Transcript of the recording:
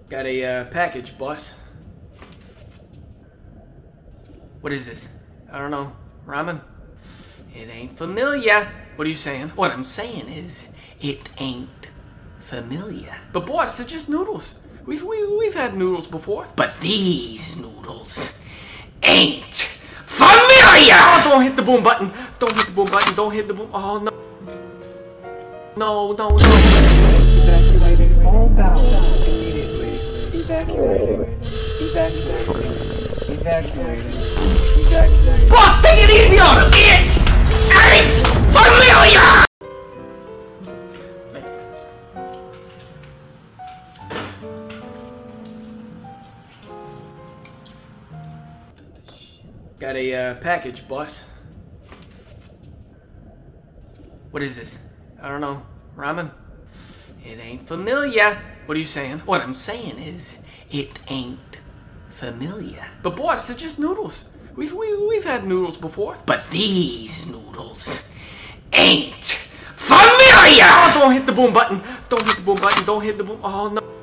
Got a package, boss. What is this? I don't know. Ramen? It ain't familiar. What are you saying? What I'm saying is, it ain't familiar. But boss, they're just noodles. We've had noodles before. But these noodles ain't familiar! Oh, don't hit the boom button. Don't hit the boom button. Don't hit the boom. Oh, no. No. Evacuating all bowels immediately. Evacuating. Boss, take it easy on him! It ain't familiar! Got a package, boss. What is this? I don't know. Ramen? It ain't familiar. What are you saying? What I'm saying is, it ain't familiar. But boss, they're just noodles. We've had noodles before. But these noodles ain't familiar! Oh, don't hit the boom button. Don't hit the boom button. Don't hit the boom. Oh, no.